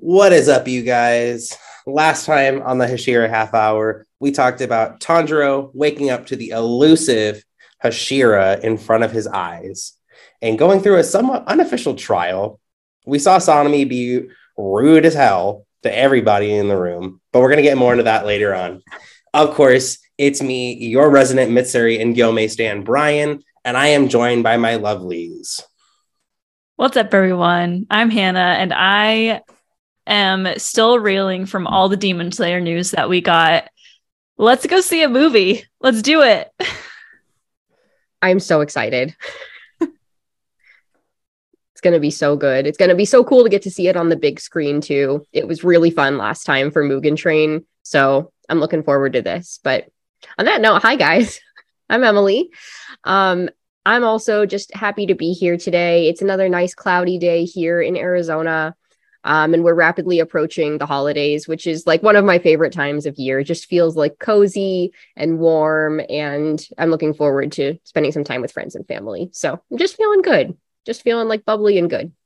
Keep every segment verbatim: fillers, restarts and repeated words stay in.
What is up, you guys? Last time on the Hashira half hour, we talked about Tanjiro waking up to the elusive Hashira in front of his eyes and going through a somewhat unofficial trial. We saw Sanemi be rude as hell to everybody in the room, but we're going to get more into that later on. Of course, it's me, your resident Mitsuri and Gyomei stan, Brian, and I am joined by my lovelies. What's up, everyone? I'm Hannah, and I am still reeling from all the Demon Slayer news that we got. Let's go see a movie. Let's do it. I'm so excited. It's going to be so good. It's going to be so cool to get to see it on the big screen, too. It was really fun last time for Mugen Train, so I'm looking forward to this. But on that note, hi, guys. I'm Emily. Um, I'm also just happy to be here today. It's another nice cloudy day here in Arizona. Um, and we're rapidly approaching the holidays, which is like one of my favorite times of year. It just feels like cozy and warm. And I'm looking forward to spending some time with friends and family. So I'm just feeling good. Just feeling like bubbly and good.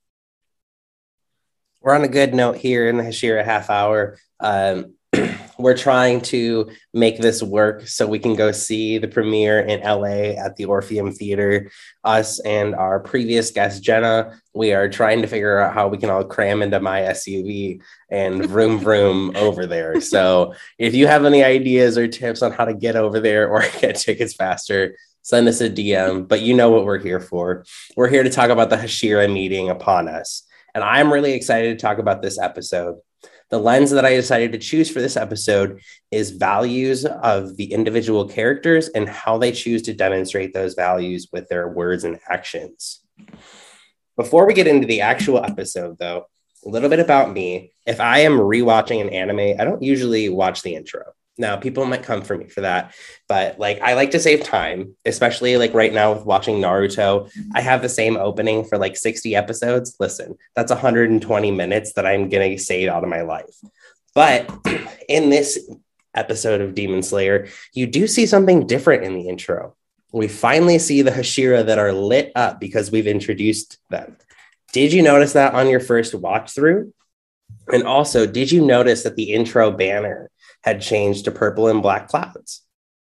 We're on a good note here in the Hashira half hour. Um, we're trying to make this work so we can go see the premiere in L A at the Orpheum Theater. Us and our previous guest, Jenna, we are trying to figure out how we can all cram into my S U V and vroom vroom over there. So if you have any ideas or tips on how to get over there or get tickets faster, send us a D M. But you know what we're here for. We're here to talk about the Hashira meeting upon us. And I'm really excited to talk about this episode. The lens that I decided to choose for this episode is values of the individual characters and how they choose to demonstrate those values with their words and actions. Before we get into the actual episode, though, a little bit about me. If I am rewatching an anime, I don't usually watch the intro. Now, people might come for me for that, but like I like to save time, especially like right now with watching Naruto. I have the same opening for like sixty episodes. Listen, that's one hundred twenty minutes that I'm going to save out of my life. But in this episode of Demon Slayer, you do see something different in the intro. We finally see the Hashira that are lit up because we've introduced them. Did you notice that on your first watch through? And also, did you notice that the intro banner had changed to purple and black clouds?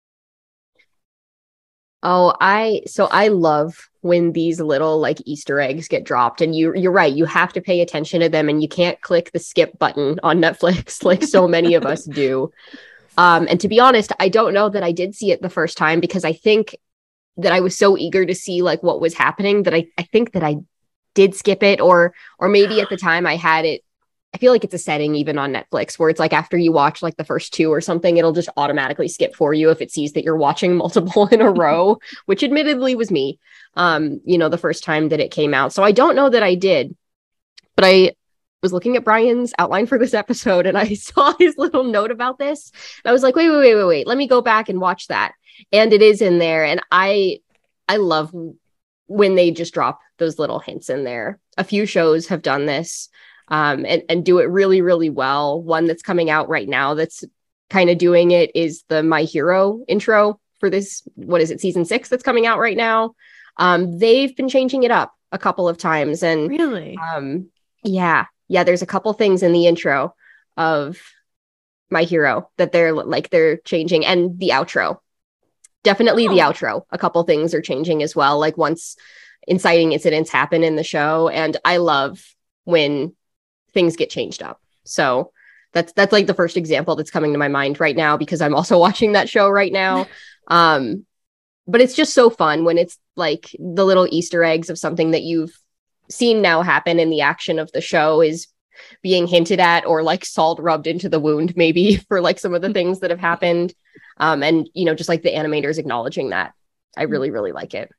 Oh, I so I love when these little like Easter eggs get dropped, and you you're right, you have to pay attention to them, and you can't click the skip button on Netflix like so many of us do. Um, and to be honest, I don't know that I did see it the first time because I think that I was so eager to see like what was happening that I I think that I did skip it, or or maybe at the time I had it. I feel like it's a setting even on Netflix where it's like after you watch like the first two or something, it'll just automatically skip for you if it sees that you're watching multiple in a row, which admittedly was me, um, you know, the first time that it came out. So I don't know that I did, but I was looking at Brian's outline for this episode and I saw his little note about this. And I was like, wait, wait, wait, wait, wait, let me go back and watch that. And it is in there. And I, I love when they just drop those little hints in there. A few shows have done this. Um, and, and do it really, really well. One that's coming out right now that's kind of doing it is the My Hero intro for this, what is it, season six that's coming out right now. Um, they've been changing it up a couple of times. And really? Um, yeah, yeah, there's a couple things in the intro of My Hero that they're like, they're changing, and the outro. Definitely oh. The outro. A couple things are changing as well. Like once inciting incidents happen in the show. And I love when things get changed up. So that's that's like the first example that's coming to my mind right now because I'm also watching that show right now. Um, but it's just so fun when it's like the little Easter eggs of something that you've seen now happen in the action of the show is being hinted at or like salt rubbed into the wound maybe for like some of the things that have happened. Um, and, you know, just like the animators acknowledging that. I really, really like it.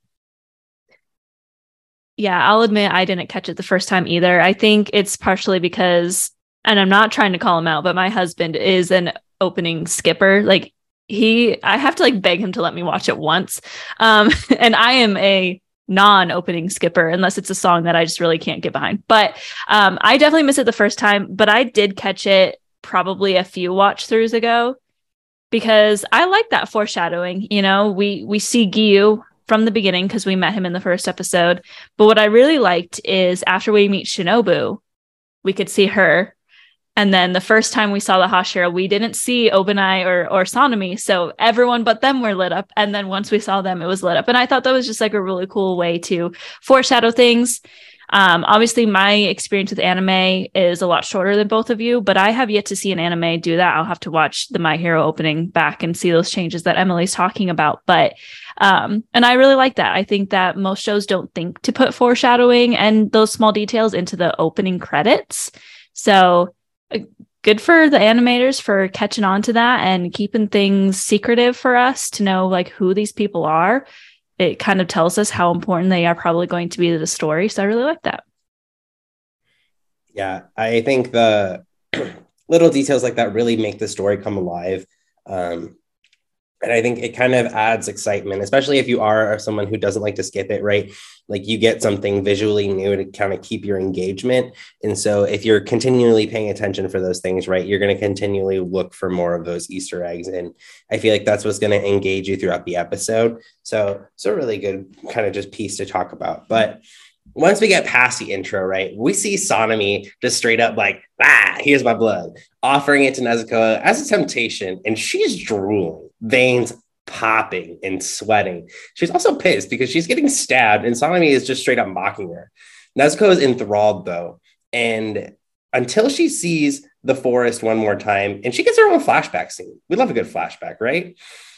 Yeah, I'll admit I didn't catch it the first time either. I think it's partially because, and I'm not trying to call him out, but my husband is an opening skipper. Like he, I have to like beg him to let me watch it once. Um, and I am a non-opening skipper unless it's a song that I just really can't get behind. But um, I definitely missed it the first time, but I did catch it probably a few watch throughs ago because I like that foreshadowing. You know, we, we see Giyu from the beginning because we met him in the first episode. But what I really liked is after we meet Shinobu, we could see her. And then the first time we saw the Hashira, we didn't see Obanai or or Sanemi. So everyone but them were lit up. And then once we saw them, it was lit up. And I thought that was just like a really cool way to foreshadow things. Um, obviously, my experience with anime is a lot shorter than both of you, but I have yet to see an anime do that. I'll have to watch the My Hero opening back and see those changes that Emily's talking about. But um, and I really like that. I think that most shows don't think to put foreshadowing and those small details into the opening credits. So good for the animators for catching on to that and keeping things secretive for us to know like who these people are. It kind of tells us how important they are probably going to be to the story. So I really like that. Yeah, I think the little details like that really make the story come alive. Um, and I think it kind of adds excitement, especially if you are someone who doesn't like to skip it, right? Like you get something visually new to kind of keep your engagement. And so if you're continually paying attention for those things, right, you're going to continually look for more of those Easter eggs. And I feel like that's what's going to engage you throughout the episode. So it's a really good kind of just piece to talk about. But once we get past the intro, right, we see Sanemi just straight up like, ah, here's my blood, offering it to Nezuko as a temptation. And she's drooling, veins popping and sweating. She's also pissed because she's getting stabbed and Sanemi is just straight up mocking her. Nezuko is enthralled though. And until she sees the forest one more time and she gets her own flashback scene. We love a good flashback, right?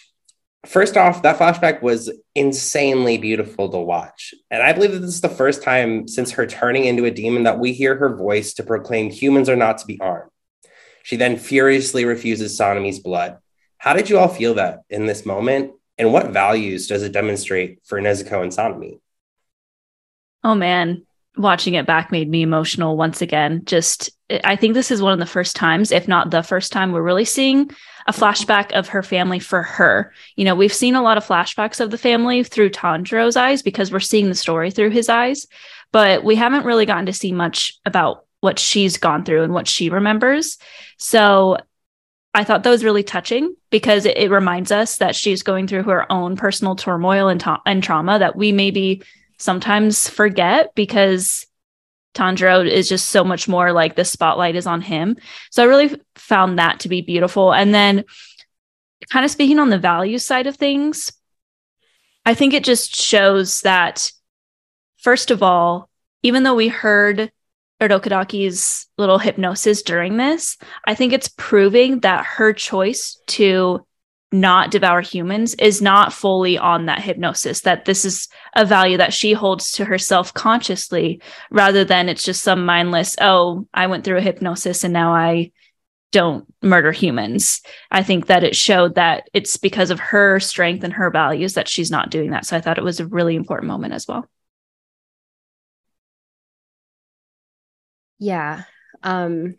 First off, that flashback was insanely beautiful to watch. And I believe that this is the first time since her turning into a demon that we hear her voice to proclaim humans are not to be armed. She then furiously refuses Sanemi's blood. How did you all feel that in this moment? And what values does it demonstrate for Nezuko and Sanemi? Oh, man. Watching it back made me emotional once again. Just, I think this is one of the first times, if not the first time, we're really seeing a flashback of her family for her. You know, we've seen a lot of flashbacks of the family through Tanjiro's eyes because we're seeing the story through his eyes, but we haven't really gotten to see much about what she's gone through and what she remembers. So I thought that was really touching because it, it reminds us that she's going through her own personal turmoil and, ta- and trauma that we maybe sometimes forget because Tanjiro is just so much more like the spotlight is on him. So I really found that to be beautiful. And then kind of speaking on the value side of things, I think it just shows that, first of all, even though we heard Urokodaki's little hypnosis during this, I think it's proving that her choice to not devour humans is not fully on that hypnosis, that this is a value that she holds to herself consciously rather than it's just some mindless, oh, I went through a hypnosis and now I don't murder humans. I think that it showed that it's because of her strength and her values that she's not doing that. So I thought it was a really important moment as well. Yeah. Um,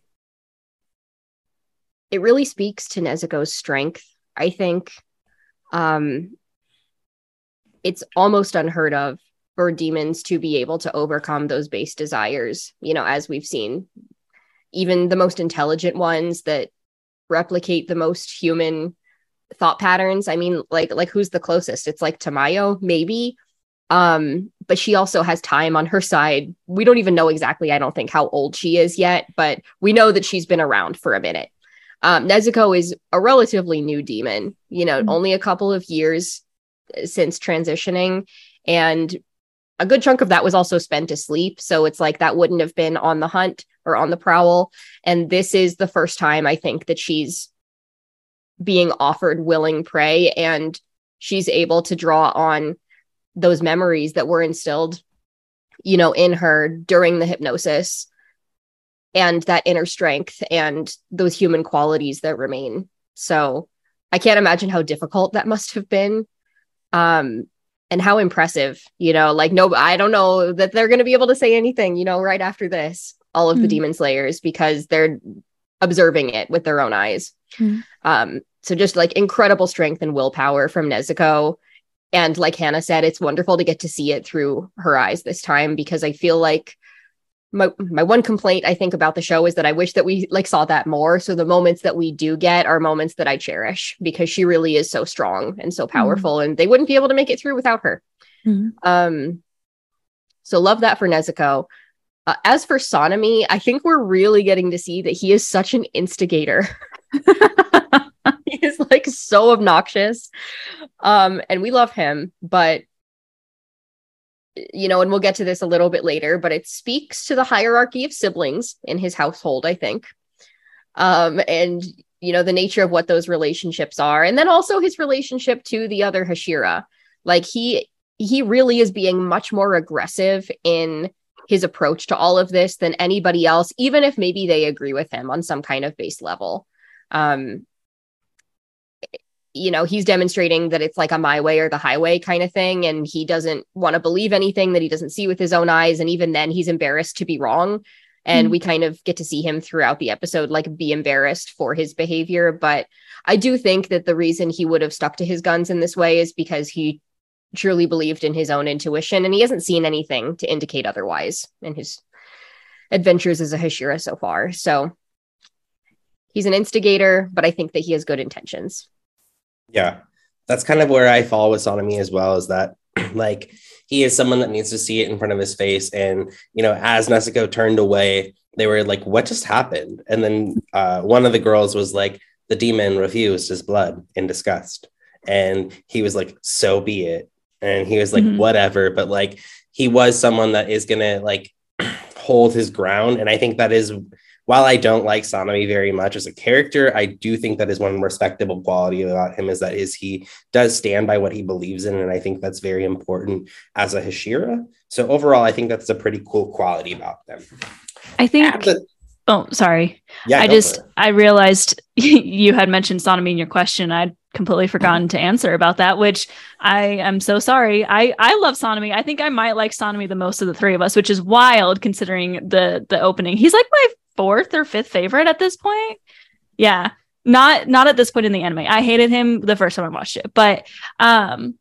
it really speaks to Nezuko's strength. I think um, it's almost unheard of for demons to be able to overcome those base desires, you know, as we've seen. Even the most intelligent ones that replicate the most human thought patterns. I mean, like, like who's the closest? It's like Tamayo, maybe. Um, but she also has time on her side. We don't even know exactly, I don't think, how old she is yet, but we know that she's been around for a minute. Um, Nezuko is a relatively new demon, you know, mm-hmm. only a couple of years since transitioning. And a good chunk of that was also spent asleep. So it's like that wouldn't have been on the hunt or on the prowl. And this is the first time I think that she's being offered willing prey and she's able to draw on those memories that were instilled, you know, in her during the hypnosis. And that inner strength and those human qualities that remain. So I can't imagine how difficult that must have been. Um, and how impressive, you know, like, no, I don't know that they're going to be able to say anything, you know, right after this, all of mm-hmm. the demon slayers, because they're observing it with their own eyes. Mm-hmm. Um, so just like incredible strength and willpower from Nezuko. And like Hannah said, it's wonderful to get to see it through her eyes this time, because I feel like My my one complaint, I think, about the show is that I wish that we like saw that more. So the moments that we do get are moments that I cherish because she really is so strong and so powerful, mm-hmm. and they wouldn't be able to make it through without her. Mm-hmm. Um, so love that for Nezuko. Uh, as for Sonami, I think we're really getting to see that he is such an instigator. He is like so obnoxious. Um, and we love him, but you know, and we'll get to this a little bit later, but it speaks to the hierarchy of siblings in his household, I think. Um, and you know, the nature of what those relationships are, and then also his relationship to the other Hashira. Like he he really is being much more aggressive in his approach to all of this than anybody else, even if maybe they agree with him on some kind of base level. Um, you know, he's demonstrating that it's like a my way or the highway kind of thing. And he doesn't want to believe anything that he doesn't see with his own eyes. And even then he's embarrassed to be wrong. And mm-hmm. we kind of get to see him throughout the episode, like be embarrassed for his behavior. But I do think that the reason he would have stuck to his guns in this way is because he truly believed in his own intuition, and he hasn't seen anything to indicate otherwise in his adventures as a Hashira so far. So he's an instigator, but I think that he has good intentions. Yeah, that's kind of where I fall with Sonami as well, is that like he is someone that needs to see it in front of his face. And, you know, as Nezuko turned away, they were like, what just happened? And then uh, one of the girls was like, the demon refused his blood in disgust. And he was like, so be it. And he was like, mm-hmm. whatever. But like, he was someone that is going to like hold his ground. And I think that is, while I don't like Sonami very much as a character, I do think that is one respectable quality about him, is that is he does stand by what he believes in. And I think that's very important as a Hashira. So overall, I think that's a pretty cool quality about them. I think... The- oh, sorry. Yeah, I just, I realized you had mentioned Sonami in your question. I'd completely forgotten to answer about that, which I am so sorry. I, I love Sonami. I think I might like Sonami the most of the three of us, which is wild considering the the opening. He's like my fourth or fifth favorite at this point. Yeah. Not not at this point in the anime. I hated him the first time I watched it, but um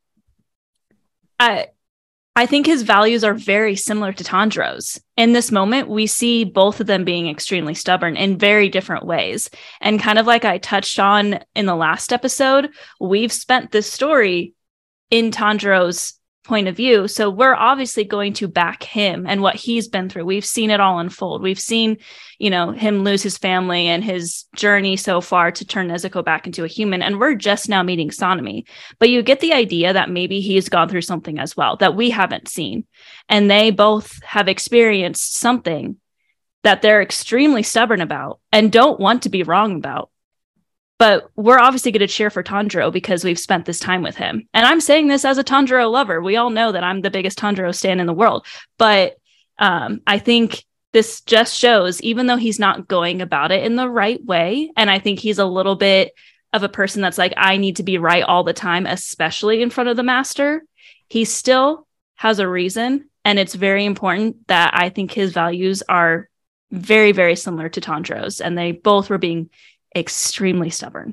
I I think his values are very similar to Tanjiro's. In this moment, we see both of them being extremely stubborn in very different ways. And kind of like I touched on in the last episode, we've spent this story in Tanjiro's point of view. So we're obviously going to back him and what he's been through. We've seen it all unfold. We've seen, you know, him lose his family and his journey so far to turn Nezuko back into a human. And we're just now meeting Sonami. But you get the idea that maybe he's gone through something as well that we haven't seen. And they both have experienced something that they're extremely stubborn about and don't want to be wrong about. But we're obviously going to cheer for Tanjiro because we've spent this time with him. And I'm saying this as a Tanjiro lover. We all know that I'm the biggest Tanjiro stan in the world. But um, I think this just shows, even though he's not going about it in the right way, and I think he's a little bit of a person that's like, I need to be right all the time, especially in front of the master, he still has a reason. And it's very important that I think his values are very, very similar to Tanjiro's. And they both were being extremely stubborn.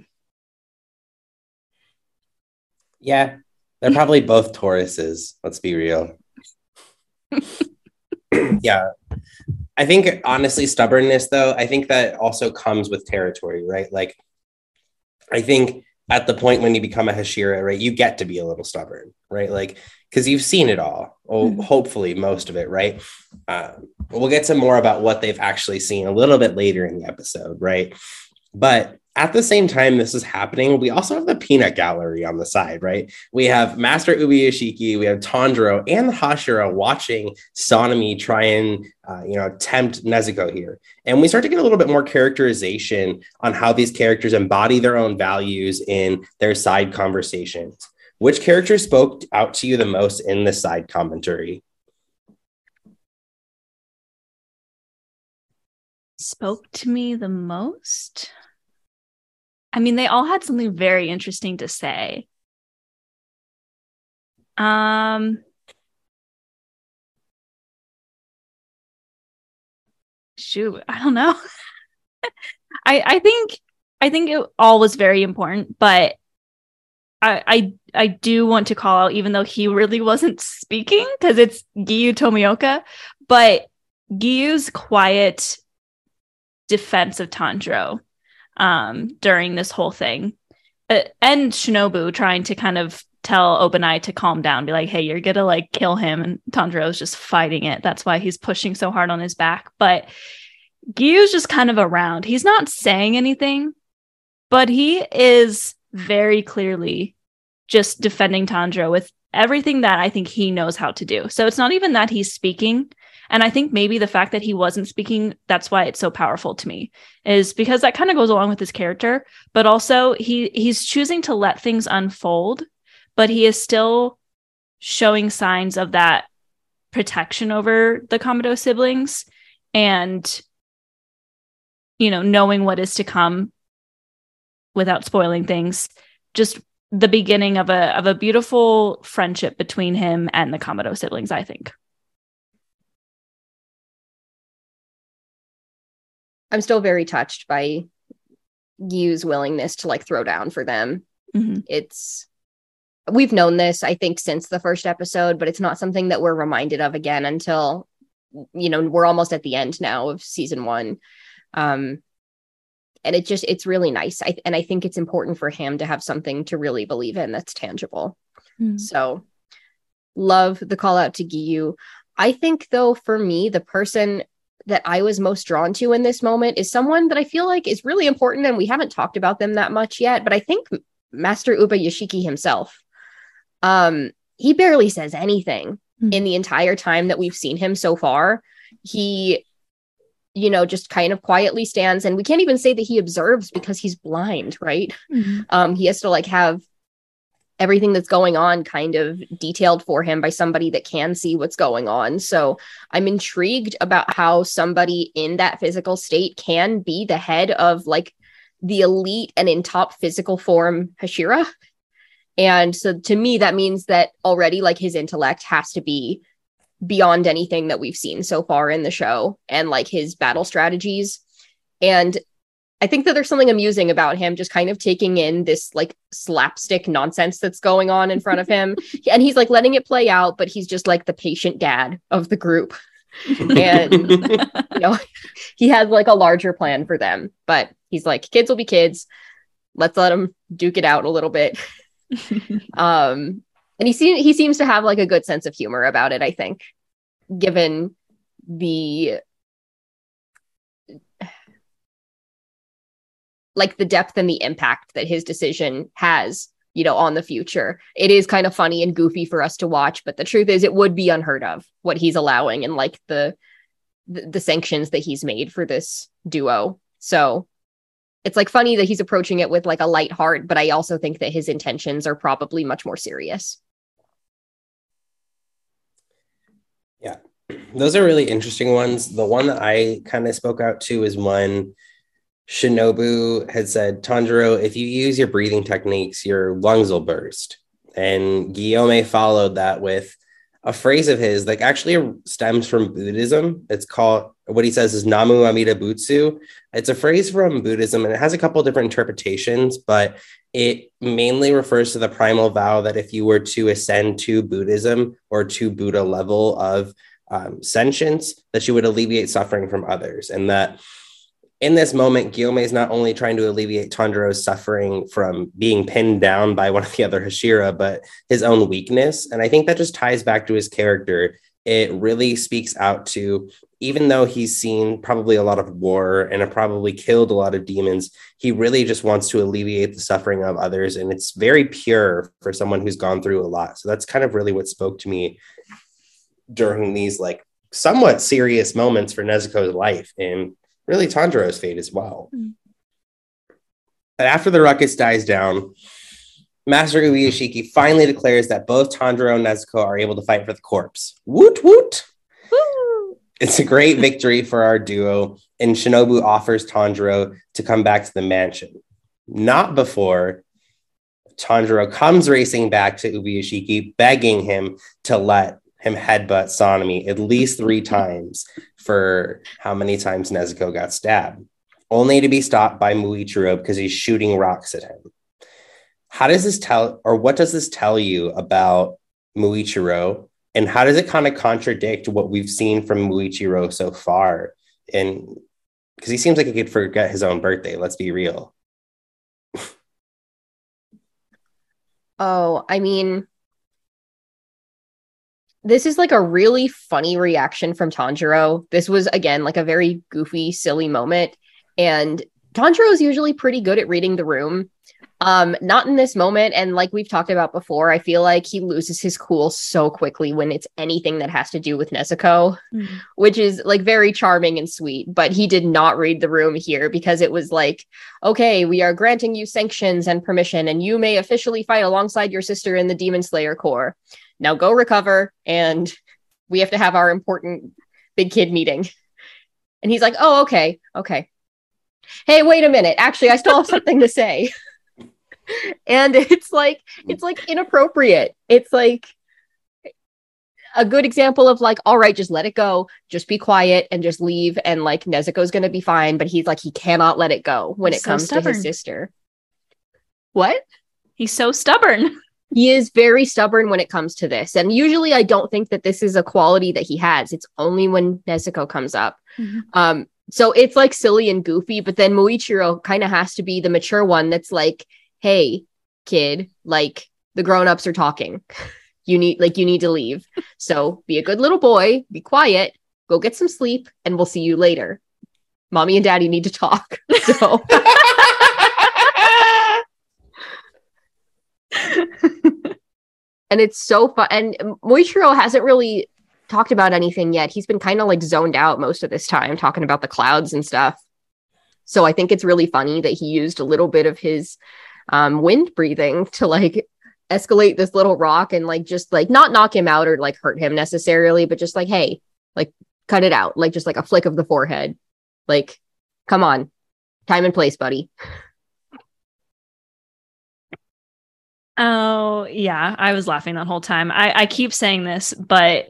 Yeah, they're probably both Tauruses. Let's be real. Yeah. I think honestly, stubbornness though, I think that also comes with territory, right? Like, I think at the point when you become a Hashira, right, you get to be a little stubborn, right? Like, because you've seen it all, or mm-hmm. hopefully most of it, right? Um, we'll get to more about what they've actually seen a little bit later in the episode, right? But at the same time this is happening, we also have the peanut gallery on the side, right? We have Master Ubuyashiki, we have Tanjiro and the Hashira watching Sonami try and, uh, you know, tempt Nezuko here. And we start to get a little bit more characterization on how these characters embody their own values in their side conversations. Which character spoke out to you the most in this side commentary? Spoke to me the most? I mean, they all had something very interesting to say. Um, shoot, I don't know. I I think I think it all was very important, but I I I do want to call out, even though he really wasn't speaking, because it's Giyu Tomioka, but Giyu's quiet defense of Tanjiro um during this whole thing, uh, and Shinobu trying to kind of tell Obanai to calm down, be like, hey, you're gonna like kill him. And Tanjiro's just fighting it. That's why he's pushing so hard on his back. But Gyu's just kind of around. He's not saying anything, but he is very clearly just defending Tanjiro with everything that I think he knows how to do. So it's not even that he's speaking. And I think maybe the fact that he wasn't speaking, that's why it's so powerful to me, is because that kind of goes along with his character. But also he he's choosing to let things unfold, but he is still showing signs of that protection over the Kamado siblings and, you know, knowing what is to come without spoiling things. Just the beginning of a of a beautiful friendship between him and the Kamado siblings, I think. I'm still very touched by Gyu's willingness to like throw down for them. Mm-hmm. It's we've known this, I think, since the first episode, but it's not something that we're reminded of again until, you know, we're almost at the end now of season one. Um, and it just it's really nice. I, and I think it's important for him to have something to really believe in that's tangible. Mm-hmm. So love the call out to Gyu. I think, though, for me, the person that I was most drawn to in this moment is someone that I feel like is really important, and we haven't talked about them that much yet, but I think Master Uba Yoshiki himself. Um, he barely says anything mm-hmm. in the entire time that we've seen him so far. He, you know, just kind of quietly stands, and we can't even say that he observes because he's blind, right? Mm-hmm. Um, he has to like have everything that's going on kind of detailed for him by somebody that can see what's going on. So I'm intrigued about how somebody in that physical state can be the head of like the elite and in top physical form Hashira. And so to me, that means that already like his intellect has to be beyond anything that we've seen so far in the show, and like his battle strategies. And I think that there's something amusing about him just kind of taking in this like slapstick nonsense that's going on in front of him. And he's like letting it play out, but he's just like the patient dad of the group. And, you know, he has like a larger plan for them, but he's like, kids will be kids. Let's let them duke it out a little bit. um, and he, se- he seems to have like a good sense of humor about it, I think, given the like the depth and the impact that his decision has, you know, on the future. It is kind of funny and goofy for us to watch, but the truth is it would be unheard of what he's allowing and like the, the, the sanctions that he's made for this duo. So it's like funny that he's approaching it with like a light heart, but I also think that his intentions are probably much more serious. Yeah, those are really interesting ones. The one that I kind of spoke out to is when Shinobu had said, Tanjiro, if you use your breathing techniques, your lungs will burst. And Guillaume followed that with a phrase of his that actually stems from Buddhism. It's called, what he says is Namu Amida Butsu. It's a phrase from Buddhism, and it has a couple different interpretations, but it mainly refers to the primal vow that if you were to ascend to Buddhism or to Buddha level of um, sentience, that you would alleviate suffering from others. And that in this moment, Guillaume is not only trying to alleviate Tanjiro's suffering from being pinned down by one of the other Hashira, but his own weakness. And I think that just ties back to his character. It really speaks out to, even though he's seen probably a lot of war and have probably killed a lot of demons, he really just wants to alleviate the suffering of others. And it's very pure for someone who's gone through a lot. So that's kind of really what spoke to me during these like somewhat serious moments for Nezuko's life. And really Tanjiro's fate as well. Mm. But after the ruckus dies down, Master Uba Yoshiki finally declares that both Tanjiro and Nezuko are able to fight for the corpse. Woot woot! Woo! It's a great victory for our duo, and Shinobu offers Tanjiro to come back to the mansion. Not before Tanjiro comes racing back to Uba Yoshiki, begging him to let him headbutt Sanemi at least three times for how many times Nezuko got stabbed, only to be stopped by Muichiro because he's shooting rocks at him. How does this tell, or what does this tell you about Muichiro, and how does it kind of contradict what we've seen from Muichiro so far? And because he seems like he could forget his own birthday, let's be real. Oh, I mean, this is like a really funny reaction from Tanjiro. This was again like a very goofy, silly moment. And Tanjiro is usually pretty good at reading the room. Um, not in this moment. And like we've talked about before, I feel like he loses his cool so quickly when it's anything that has to do with Nezuko, mm-hmm. which is like very charming and sweet. But he did not read the room here because it was like, okay, we are granting you sanctions and permission, and you may officially fight alongside your sister in the Demon Slayer Corps. Now go recover, and we have to have our important big kid meeting. And he's like, oh, okay, okay. Hey, wait a minute. Actually, I still have something to say. And it's like, it's like inappropriate. It's like a good example of like, all right, just let it go. Just be quiet and just leave. And like, Nezuko's going to be fine. But he's like, he cannot let it go when he's it so comes stubborn. to his sister. What? He's so stubborn. He is very stubborn when it comes to this. And usually I don't think that this is a quality that he has. It's only when Nezuko comes up. Mm-hmm. Um, so it's like silly and goofy, but then Muichiro kind of has to be the mature one that's like, hey, kid, like the grown-ups are talking. You need like you need to leave. So be a good little boy, be quiet, go get some sleep, and we'll see you later. Mommy and daddy need to talk. So and it's so fun. And Muichiro hasn't really talked about anything yet. He's been kind of like zoned out most of this time, talking about the clouds and stuff. So I think it's really funny that he used a little bit of his um, wind breathing to like escalate this little rock and like just like not knock him out or like hurt him necessarily, but just like, hey, like cut it out. Like just like a flick of the forehead. Like, come on, time and place, buddy. Oh, yeah. I was laughing that whole time. I, I keep saying this, but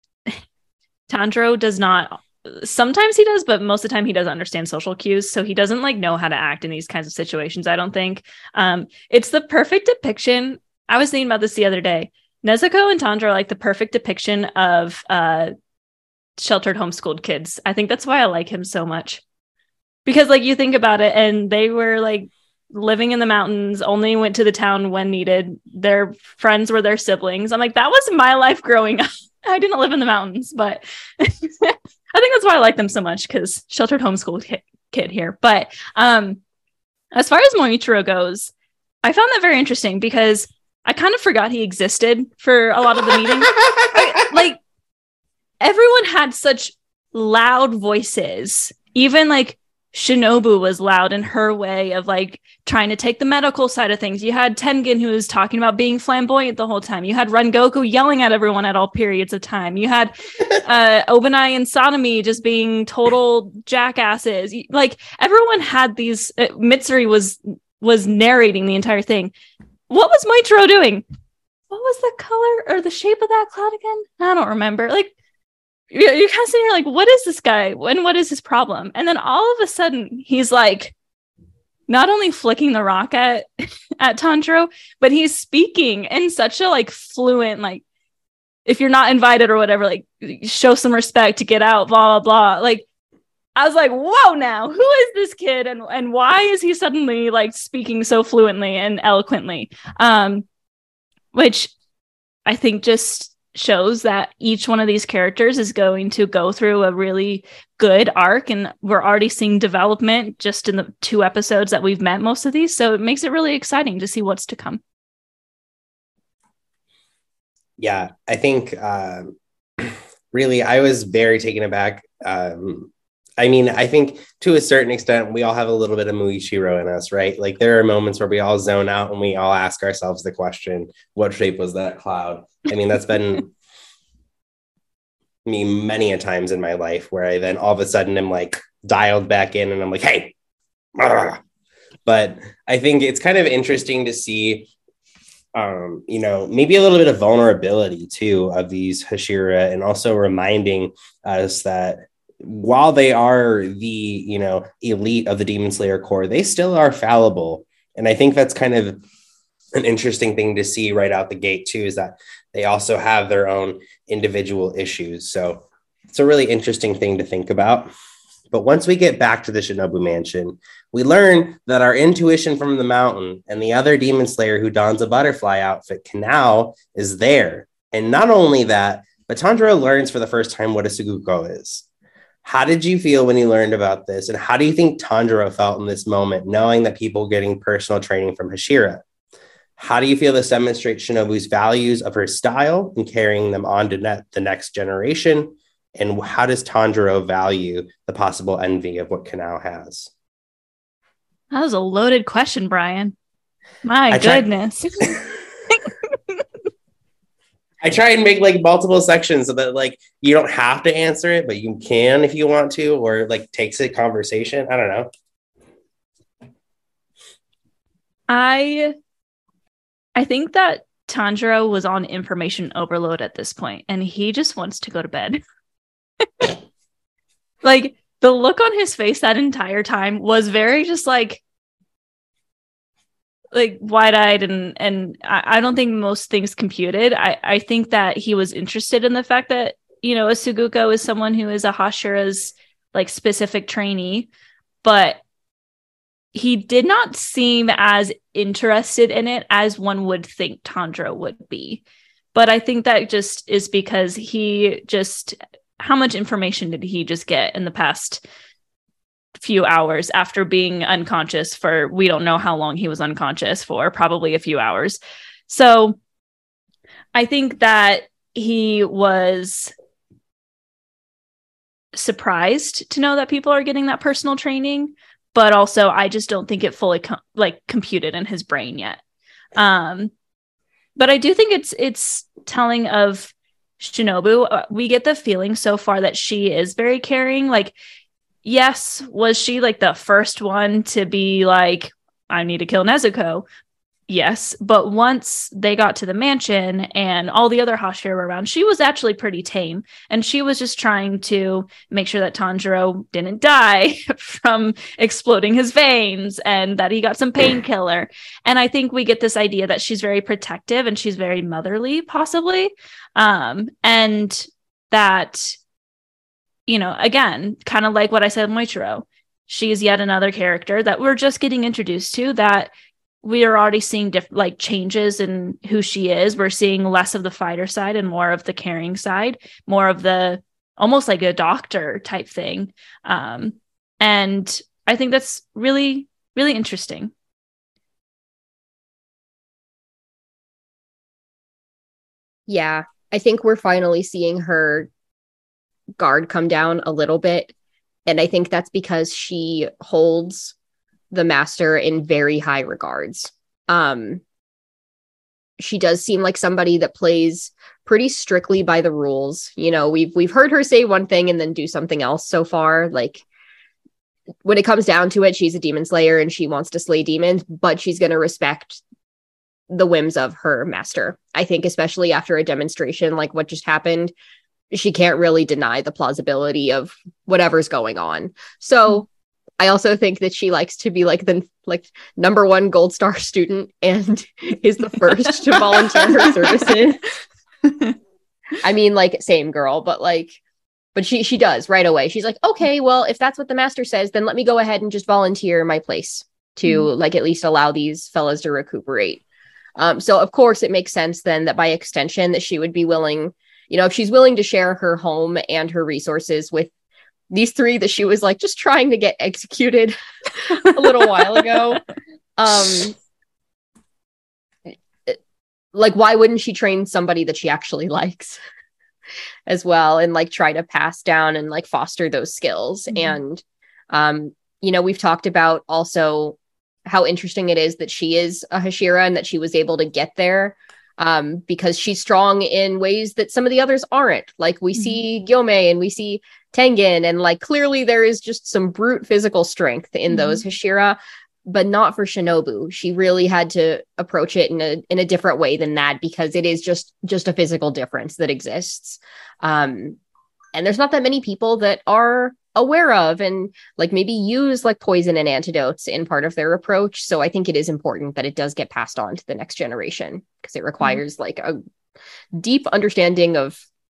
Tanjiro does not, sometimes he does, but most of the time he doesn't understand social cues. So he doesn't like know how to act in these kinds of situations, I don't think. Um, it's the perfect depiction. I was thinking about this the other day. Nezuko and Tanjiro are like the perfect depiction of uh, sheltered homeschooled kids. I think that's why I like him so much. Because like you think about it, and they were like living in the mountains, only went to the town when needed. Their friends were their siblings. I'm like, that was my life growing up. I didn't live in the mountains, but I think that's why I like them so much, because sheltered homeschool kid, kid here. But um, as far as Moichiro goes, I found that very interesting because I kind of forgot he existed for a lot of the meeting. I, like everyone had such loud voices, even like Shinobu was loud in her way of like trying to take the medical side of things. You had Tengen, who was talking about being flamboyant the whole time. You had Rengoku yelling at everyone at all periods of time. You had uh, Obanai and Sanemi just being total jackasses. Like everyone had these. Uh, Mitsuri was was narrating the entire thing. What was Moichiro doing? What was the color or the shape of that cloud again? I don't remember. Like. You're kind of sitting here like, what is this guy? And what is his problem? And then all of a sudden, he's like, not only flicking the rock at, at Tanjiro, but he's speaking in such a like fluent, like, if you're not invited or whatever, like, show some respect to get out, blah, blah, blah. Like, I was like, whoa, now, who is this kid? And, and why is he suddenly like speaking so fluently and eloquently? Um, which I think just shows that each one of these characters is going to go through a really good arc, and we're already seeing development just in the two episodes that we've met most of these, so it makes it really exciting to see what's to come. Yeah, I think uh, really I was very taken aback. um I mean, I think to a certain extent we all have a little bit of Muichiro in us, right? Like there are moments where we all zone out and we all ask ourselves the question, what shape was that cloud? I mean, that's been me many a times in my life where I then all of a sudden am like dialed back in and I'm like, hey, argh. But I think it's kind of interesting to see, um, you know, maybe a little bit of vulnerability too of these Hashira, and also reminding us that while they are the, you know, elite of the Demon Slayer Corps, they still are fallible. And I think that's kind of an interesting thing to see right out the gate too, is that they also have their own individual issues. So it's a really interesting thing to think about. But once we get back to the Shinobu Mansion, we learn that our intuition from the mountain and the other demon slayer who dons a butterfly outfit, Kanao, is there. And not only that, but Tanjiro learns for the first time what a Suguko is. How did you feel when you learned about this? And how do you think Tanjiro felt in this moment, knowing that people getting personal training from Hashira? How do you feel this demonstrates Shinobu's values of her style and carrying them on to net the next generation? And how does Tanjiro value the possible envy of what Kanao has? That was a loaded question, Brian. My I goodness. Try- I try and make like multiple sections so that like you don't have to answer it, but you can if you want to, or like takes a conversation. I don't know. I I think that Tanjiro was on information overload at this point, and he just wants to go to bed. Like, the look on his face that entire time was very just like like wide-eyed, and and I, I don't think most things computed. I, I think that he was interested in the fact that, you know, a Suguko is someone who is a Hashira's like specific trainee, but he did not seem as interested in it as one would think Tanjiro would be. But I think that just is because he just, how much information did he just get in the past few hours after being unconscious for, we don't know how long he was unconscious for, probably a few hours. So I think that he was surprised to know that people are getting that personal training, but also I just don't think it fully com- like computed in his brain yet. Um, but I do think it's it's telling of Shinobu. Uh, we get the feeling so far that she is very caring. Like, yes, was she like the first one to be like, I need to kill Nezuko? Yes. But once they got to the mansion and all the other Hashira were around, she was actually pretty tame. And she was just trying to make sure that Tanjiro didn't die from exploding his veins and that he got some painkiller. And I think we get this idea that she's very protective and she's very motherly, possibly. Um, and that, you know, again, kind of like what I said, Moichiro, she is yet another character that we're just getting introduced to, that we are already seeing diff- like changes in who she is. We're seeing less of the fighter side and more of the caring side, more of the almost like a doctor type thing. Um, and I think that's really, really interesting. Yeah, I think we're finally seeing her guard come down a little bit. And I think that's because she holds the master in very high regards. Um, she does seem like somebody that plays pretty strictly by the rules. You know, we've we've heard her say one thing and then do something else so far. Like, when it comes down to it, she's a demon slayer and she wants to slay demons, but she's going to respect the whims of her master. I think especially after a demonstration like what just happened, she can't really deny the plausibility of whatever's going on. So I also think that she likes to be like the like number one gold star student and is the first to volunteer her services. I mean, like, same girl, but like, but she she does right away. She's like, okay, well, if that's what the master says, then let me go ahead and just volunteer my place to mm. like at least allow these fellas to recuperate. Um, so of course it makes sense then that by extension that she would be willing, you know, if she's willing to share her home and her resources with these three that she was like just trying to get executed a little while ago. Um, like, why wouldn't she train somebody that she actually likes as well and like try to pass down and like foster those skills? Mm-hmm. And, um, you know, we've talked about also how interesting it is that she is a Hashira and that she was able to get there. Um, because she's strong in ways that some of the others aren't. Like, we mm-hmm. see Gyomei and we see Tengen, and like clearly there is just some brute physical strength in mm-hmm. those Hashira, but not for Shinobu. She really had to approach it in a in a different way than that, because it is just just a physical difference that exists. Um, and there's not that many people that are aware of and like maybe use like poison and antidotes in part of their approach. So I think it is important that it does get passed on to the next generation, because it requires mm-hmm. like a deep understanding of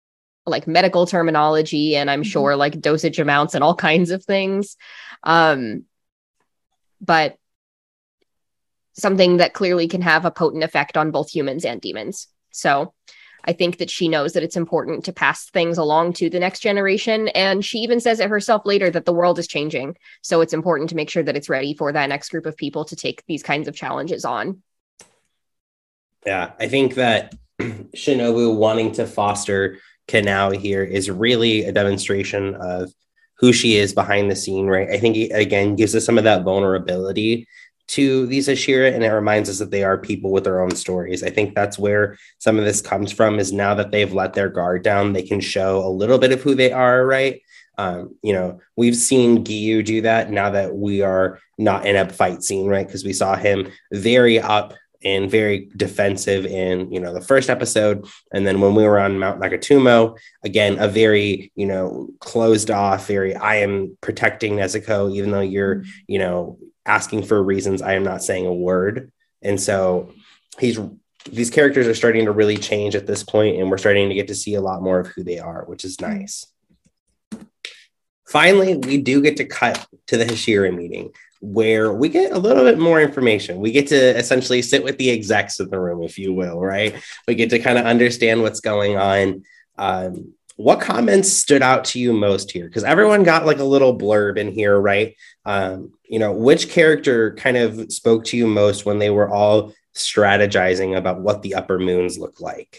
like medical terminology and I'm mm-hmm. sure like dosage amounts and all kinds of things. Um, but something that clearly can have a potent effect on both humans and demons. So I think that she knows that it's important to pass things along to the next generation. And she even says it herself later that the world is changing. So it's important to make sure that it's ready for that next group of people to take these kinds of challenges on. Yeah, I think that Shinobu wanting to foster Kanao here is really a demonstration of who she is behind the scene, right? I think it, again, gives us some of that vulnerability to these Hashira, and it reminds us that they are people with their own stories. I think that's where some of this comes from, is now that they've let their guard down, they can show a little bit of who they are, right? Um, you know, we've seen Giyu do that now that we are not in a fight scene, right? Because we saw him very up and very defensive in, you know, the first episode. And then when we were on Mount Nakatomo, again, a very, you know, closed off, very, I am protecting Nezuko, even though you're, you know, asking for reasons, I am not saying a word. And so he's, these characters are starting to really change at this point, and we're starting to get to see a lot more of who they are, which is nice. Finally, we do get to cut to the Hashira meeting, where we get a little bit more information. We get to essentially sit with the execs in the room, if you will, right? We get to kind of understand what's going on. Um, what comments stood out to you most here? Because everyone got like a little blurb in here, right? Um, you know, which character kind of spoke to you most when they were all strategizing about what the upper moons look like?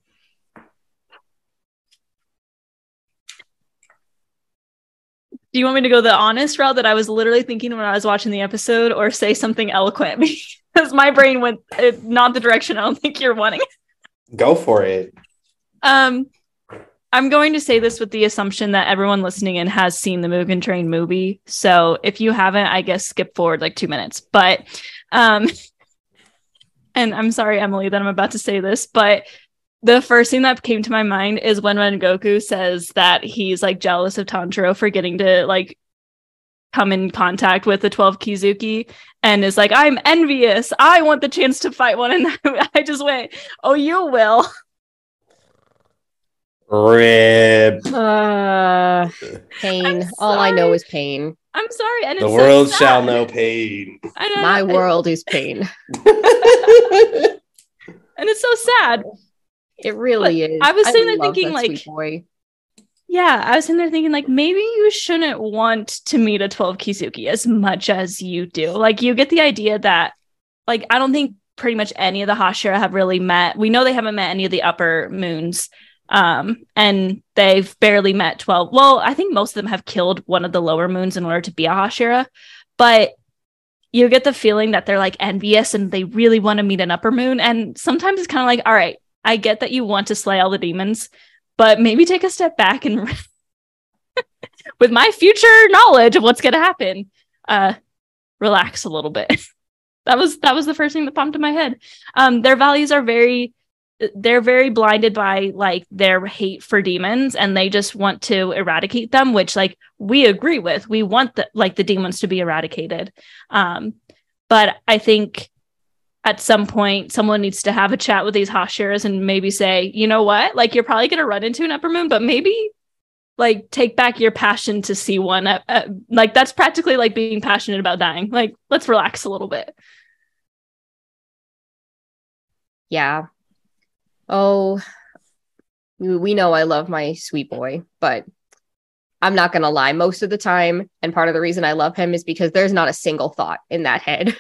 Do you want me to go the honest route that I was literally thinking when I was watching the episode, or say something eloquent? Because my brain went uh, not the direction I don't think you're wanting. Go for it. Um, I'm going to say this with the assumption that everyone listening in has seen the Mugen Train movie. So if you haven't, I guess skip forward like two minutes. But, um, and I'm sorry, Emily, that I'm about to say this, but the first thing that came to my mind is when Rengoku says that he's like jealous of Tanjiro for getting to like come in contact with the twelve Kizuki, and is like, I'm envious. I want the chance to fight one. And I just went, oh, you will. Rip. Uh, pain. All I know is pain. I'm sorry. And the it's world so shall know pain. I know, My it, world is pain. And it's so sad. It really but is. I was sitting there love thinking, that like, sweet boy. Yeah, I was sitting there thinking, like, maybe you shouldn't want to meet a twelve Kizuki as much as you do. Like, you get the idea that, like, I don't think pretty much any of the Hashira have really met. We know they haven't met any of the upper moons. Um, and they've barely met twelve. Well, I think most of them have killed one of the lower moons in order to be a Hashira. But you get the feeling that they're, like, envious and they really want to meet an upper moon. And sometimes it's kind of like, all right, I get that you want to slay all the demons, but maybe take a step back and with my future knowledge of what's going to happen, uh, relax a little bit. that was that was the first thing that popped in my head. Um, their values are very, they're very blinded by like their hate for demons, and they just want to eradicate them, which like we agree with. We want the, like the demons to be eradicated. Um, but I think at some point, someone needs to have a chat with these Hashiras and maybe say, you know what? Like, you're probably going to run into an upper moon, but maybe, like, take back your passion to see one. Uh, uh, like, that's practically like being passionate about dying. Like, let's relax a little bit. Yeah. Oh, we know I love my sweet boy, but I'm not going to lie. Most of the time, and part of the reason I love him is because there's not a single thought in that head.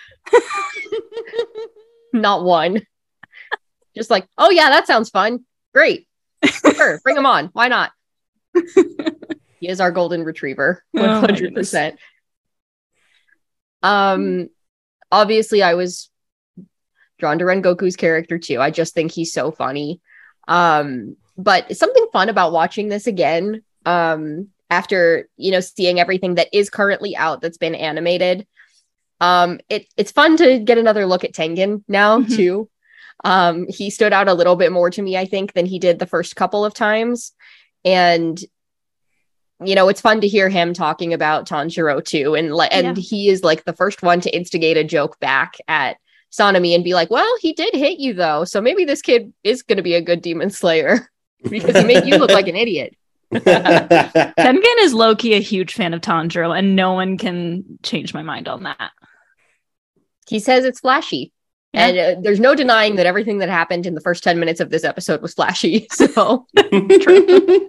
Not one. Just like, oh yeah, that sounds fun. Great. Sure, bring him on. Why not? He is our golden retriever. one hundred percent. Oh, um, obviously I was drawn to Rengoku's character too. I just think he's so funny. Um, but something fun about watching this again, um, after, you know, seeing everything that is currently out that's been animated. Um, it, it's fun to get another look at Tengen now, mm-hmm. too. Um, he stood out a little bit more to me, I think, than he did the first couple of times. And, you know, it's fun to hear him talking about Tanjiro, too. And, le- and yeah. he is, like, the first one to instigate a joke back at Sanemi and be like, well, he did hit you, though. So maybe this kid is going to be a good demon slayer. because he made you look like an idiot. Tengen is low-key a huge fan of Tanjiro, and no one can change my mind on that. He says it's flashy. Yeah. And uh, there's no denying that everything that happened in the first ten minutes of this episode was flashy. So, true.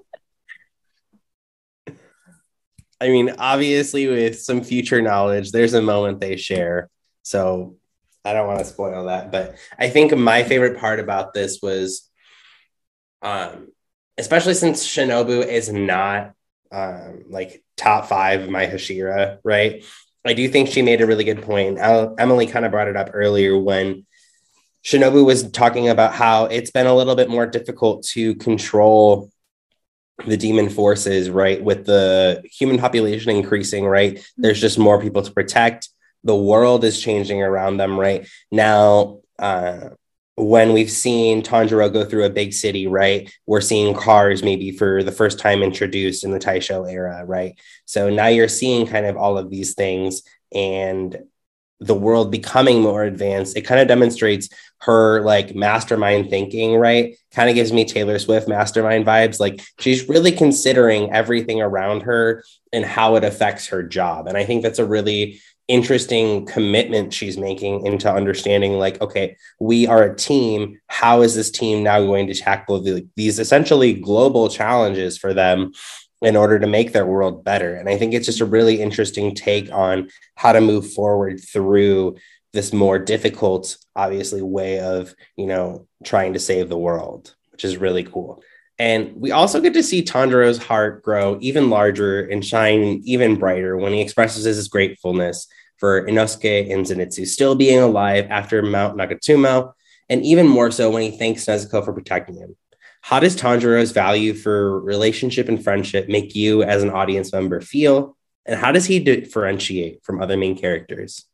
I mean, obviously, with some future knowledge, there's a moment they share. So I don't want to spoil that. But I think my favorite part about this was, um, especially since Shinobu is not um, like top five of my Hashira, right? I do think she made a really good point. I'll, Emily kind of brought it up earlier when Shinobu was talking about how it's been a little bit more difficult to control the demon forces, right? With the human population increasing, right? There's just more people to protect. The world is changing around them right now. Uh, when we've seen Tanjiro go through a big city, right? We're seeing cars maybe for the first time introduced in the Taisho era, right? So now you're seeing kind of all of these things and the world becoming more advanced. It kind of demonstrates her like mastermind thinking, right? Kind of gives me Taylor Swift mastermind vibes. Like she's really considering everything around her and how it affects her job. And I think that's a really interesting commitment she's making into understanding like, okay, we are a team. How is this team now going to tackle the, these essentially global challenges for them in order to make their world better? And I think it's just a really interesting take on how to move forward through this more difficult, obviously, way of, you know, trying to save the world, which is really cool. And we also get to see Tanjiro's heart grow even larger and shine even brighter when he expresses his gratefulness for Inosuke and Zenitsu still being alive after Mount Nagatumo, and even more so when he thanks Nezuko for protecting him. How does Tanjiro's value for relationship and friendship make you as an audience member feel? And how does he differentiate from other main characters?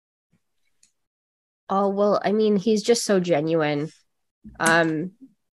Oh, well, I mean, he's just so genuine. Um,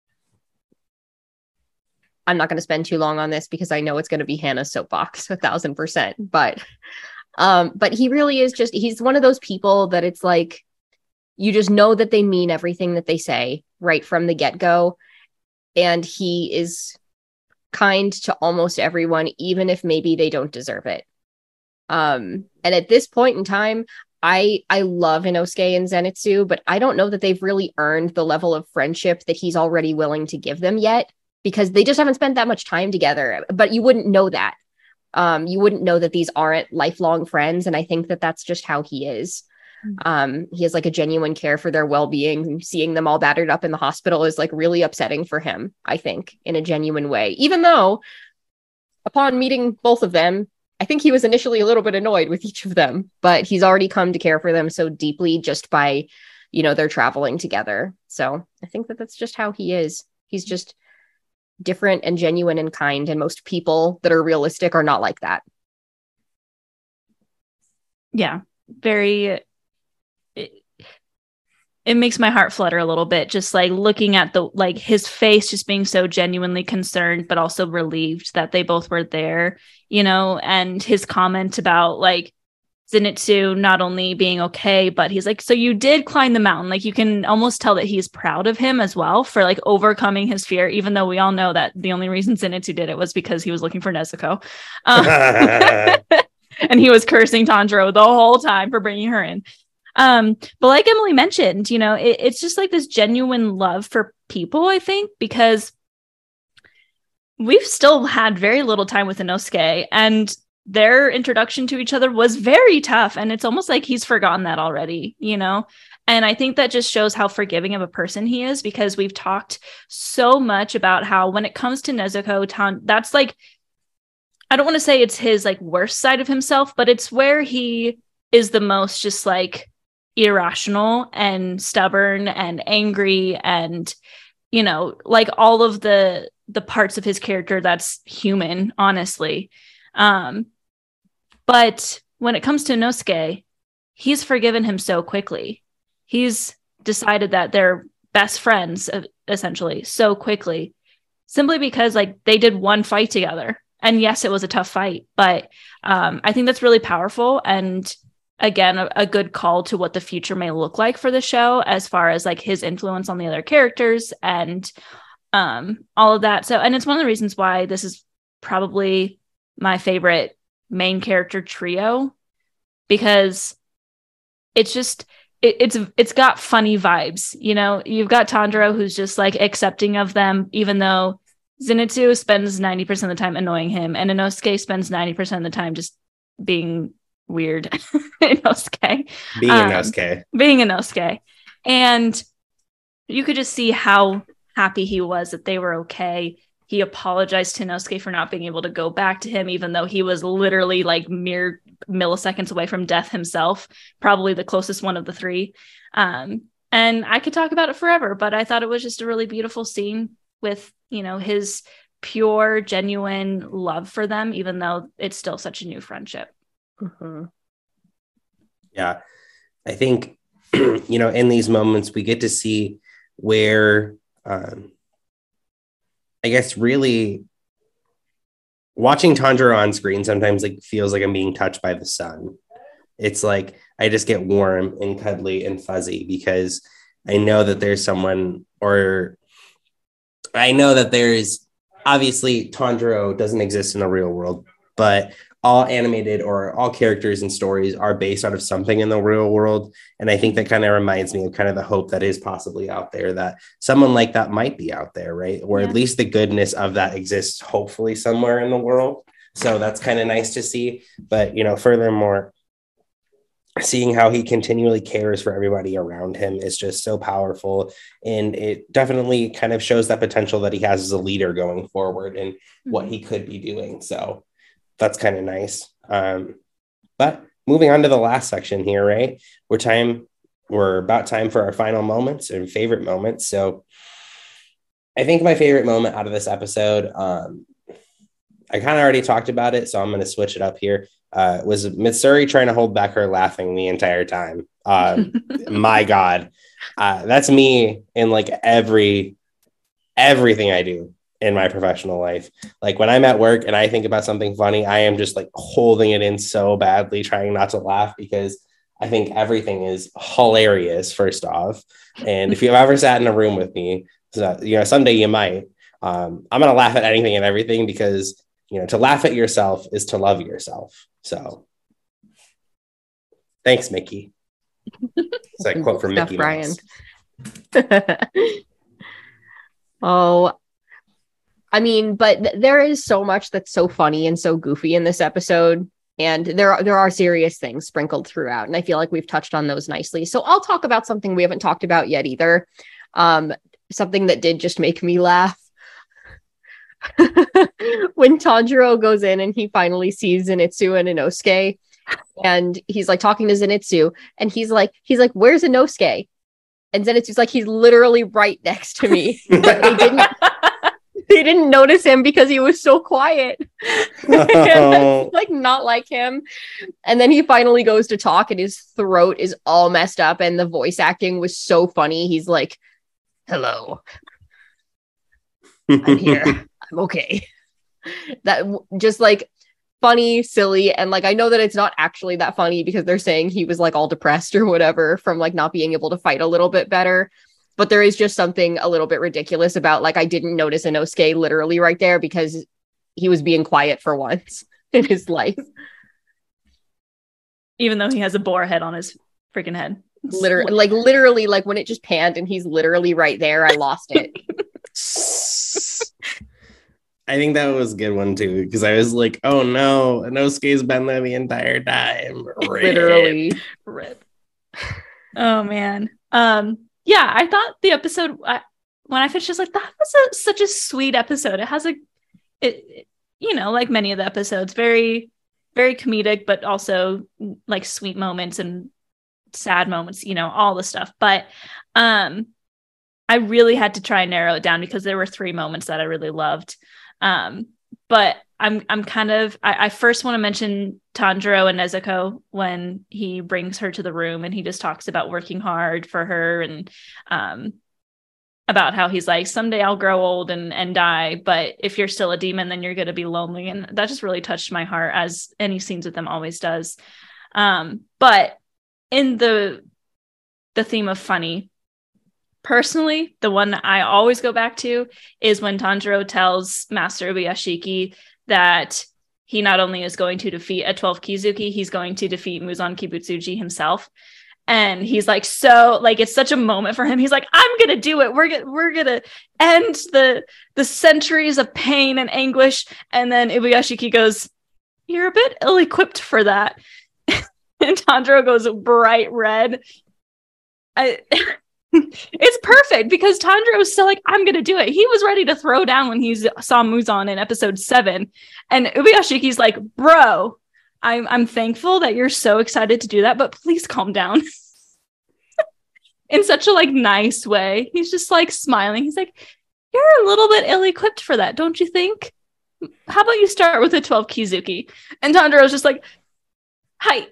I'm not going to spend too long on this because I know it's going to be Hannah's soapbox, a thousand percent. But, um, but he really is just, he's one of those people that it's like, you just know that they mean everything that they say right from the get-go. And he is kind to almost everyone, even if maybe they don't deserve it. Um, and at this point in time, I I love Inosuke and Zenitsu, but I don't know that they've really earned the level of friendship that he's already willing to give them yet, because they just haven't spent that much time together. But you wouldn't know that. Um, you wouldn't know that these aren't lifelong friends. And I think that that's just how he is. Um, he has like a genuine care for their well-being. Seeing them all battered up in the hospital is like really upsetting for him, I think, in a genuine way, even though upon meeting both of them, I think he was initially a little bit annoyed with each of them, but he's already come to care for them so deeply just by, you know, they're traveling together. So I think that that's just how he is. He's just different and genuine and kind. And most people that are realistic are not like that. Yeah, very... It, it makes my heart flutter a little bit, just like looking at the, like his face just being so genuinely concerned, but also relieved that they both were there, you know, and his comment about like Zenitsu not only being okay, but he's like, so you did climb the mountain. Like you can almost tell that he's proud of him as well for like overcoming his fear, even though we all know that the only reason Zenitsu did it was because he was looking for Nezuko. Um, and he was cursing Tanjiro the whole time for bringing her in. Um, but like Emily mentioned, you know, it, it's just like this genuine love for people, I think, because we've still had very little time with Inosuke, and their introduction to each other was very tough. And it's almost like he's forgotten that already, you know? And I think that just shows how forgiving of a person he is, because we've talked so much about how when it comes to Nezuko, Tan, that's like, I don't want to say it's his like worst side of himself, but it's where he is the most just like irrational and stubborn and angry and, you know, like all of the the parts of his character that's human, honestly. Um, but when it comes to Inosuke, he's forgiven him so quickly. He's decided that they're best friends, essentially, so quickly, simply because like they did one fight together. And yes, it was a tough fight, but um, I think that's really powerful. And again, a, a good call to what the future may look like for the show, as far as like his influence on the other characters and um, all of that. So, and it's one of the reasons why this is probably my favorite main character trio, because it's just it, it's it's got funny vibes. You know, you've got Tanjiro, who's just like accepting of them, even though Zenitsu spends ninety percent of the time annoying him, and Inosuke spends ninety percent of the time just being weird. Inosuke. Being um, Inosuke. Being Inosuke. And you could just see how happy he was that they were okay. He apologized to Inosuke for not being able to go back to him, even though he was literally like mere milliseconds away from death himself, probably the closest one of the three. Um, and I could talk about it forever, but I thought it was just a really beautiful scene with, you know, his pure, genuine love for them, even though it's still such a new friendship. Mm-hmm. Yeah, I think, you know, in these moments, we get to see where, um, I guess, really watching Tanjiro on screen sometimes like feels like I'm being touched by the sun. It's like I just get warm and cuddly and fuzzy because I know that there's someone, or I know that there's obviously Tanjiro doesn't exist in the real world, but all animated or all characters and stories are based out of something in the real world. And I think that kind of reminds me of kind of the hope that is possibly out there, that someone like that might be out there, right? Or Yeah. at least the goodness of that exists, hopefully somewhere in the world. So that's kind of nice to see. But, you know, furthermore, seeing how he continually cares for everybody around him is just so powerful. And it definitely kind of shows that potential that he has as a leader going forward and mm-hmm. what he could be doing. So that's kind of nice. Um, but moving on to the last section here, right? We're time, we're about time for our final moments and favorite moments. So I think my favorite moment out of this episode, um, I kind of already talked about it, so I'm going to switch it up here. Uh, was Mitsuri trying to hold back her laughing the entire time. Um, my God, uh, that's me in like every, everything I do in my professional life. Like when I'm at work and I think about something funny, I am just like holding it in so badly, trying not to laugh because I think everything is hilarious, first off. And if you've ever sat in a room with me, so, you know, someday you might, um, I'm going to laugh at anything and everything because, you know, to laugh at yourself is to love yourself. So thanks, Mickey. It's a quote from Mickey Brian. Oh, I mean, but th- there is so much that's so funny and so goofy in this episode. And there are, there are serious things sprinkled throughout. And I feel like we've touched on those nicely. So I'll talk about something we haven't talked about yet either. Um, something that did just make me laugh. When Tanjiro goes in and he finally sees Zenitsu and Inosuke, and he's like talking to Zenitsu, and he's like, he's like, "Where's Inosuke?" And Zenitsu's like, "He's literally right next to me." But they didn't, they didn't notice him because he was so quiet. Oh. Like not like him. And then he finally goes to talk, and his throat is all messed up, and the voice acting was so funny. He's like, "Hello, I'm here. I'm okay." That just like funny, silly, and like I know that it's not actually that funny because they're saying he was like all depressed or whatever from like not being able to fight a little bit better, but there is just something a little bit ridiculous about like I didn't notice Inosuke literally right there because he was being quiet for once in his life, even though he has a boar head on his freaking head. Literally, like literally, like when it just panned and he's literally right there, I lost it. I think that was a good one too, because I was like, oh no, Inosuke's been there the entire time. Rip. Literally. Rip. Oh man. Um, yeah, I thought the episode, I, when I finished, I was like, that was a, such a sweet episode. It has a, it, it, you know, like many of the episodes, very, very comedic, but also like sweet moments and sad moments, you know, all the stuff. But um, I really had to try and narrow it down because there were three moments that I really loved. Um, but I'm I'm kind of I, I first want to mention Tanjiro and Nezuko when he brings her to the room and he just talks about working hard for her and um about how he's like, someday I'll grow old and and die, but if you're still a demon, then you're gonna be lonely. And that just really touched my heart, as any scenes with them always does. Um, but in the the theme of funny, personally, the one I always go back to is when Tanjiro tells Master Ubuyashiki that he not only is going to defeat a twelve Kizuki, he's going to defeat Muzan Kibutsuji himself. And he's like, so like, it's such a moment for him. He's like, I'm going to do it. We're going to, we're going to end the, the centuries of pain and anguish. And then Ubuyashiki goes, you're a bit ill-equipped for that. And Tanjiro goes bright red. I, it's perfect because Tanjiro was still like, I'm going to do it. He was ready to throw down when he saw Muzan in episode seven. And Ubuyashiki's like, bro, I'm, I'm thankful that you're so excited to do that, but please calm down. In such a like nice way. He's just like smiling. He's like, you're a little bit ill-equipped for that, don't you think? How about you start with a twelve Kizuki? And Tanjiro's just like, hi.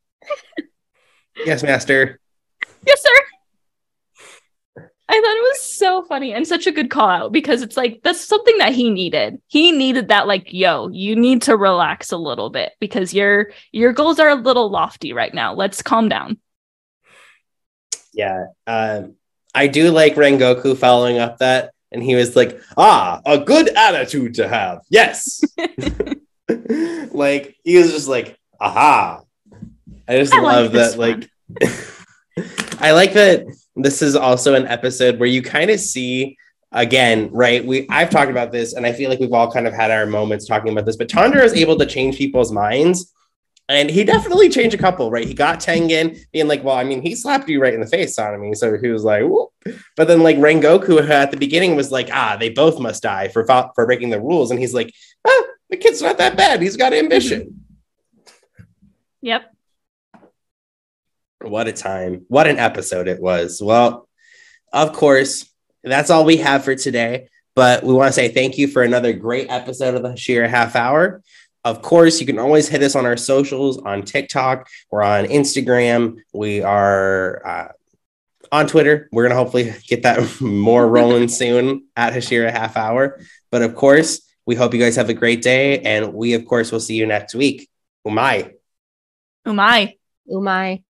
Yes, master. Yes, sir. I thought it was so funny and such a good call out because it's like, that's something that he needed. He needed that like, yo, you need to relax a little bit because your your goals are a little lofty right now. Let's calm down. Yeah. Um, I do like Rengoku following up that. And he was like, ah, a good attitude to have. Yes. Like, he was just like, aha. I just I love like that. Like, I like that this is also an episode where you kind of see, again, right? We I've talked about this, and I feel like we've all kind of had our moments talking about this, but Tanjiro is able to change people's minds. And he definitely changed a couple, right? He got Tengen being like, well, I mean, he slapped you right in the face, Sanemi. So he was like, whoop. But then like Rengoku at the beginning was like, ah, they both must die for for breaking the rules. And he's like, ah, the kid's not that bad. He's got ambition. Yep. What a time. What an episode it was. Well, of course, that's all we have for today. But we want to say thank you for another great episode of the Hashira Half Hour. Of course, you can always hit us on our socials, on TikTok, we're on Instagram, we are uh, on Twitter. We're going to hopefully get that more rolling soon at Hashira Half Hour. But of course, we hope you guys have a great day. And we, of course, will see you next week. Umai. Umai. Umai.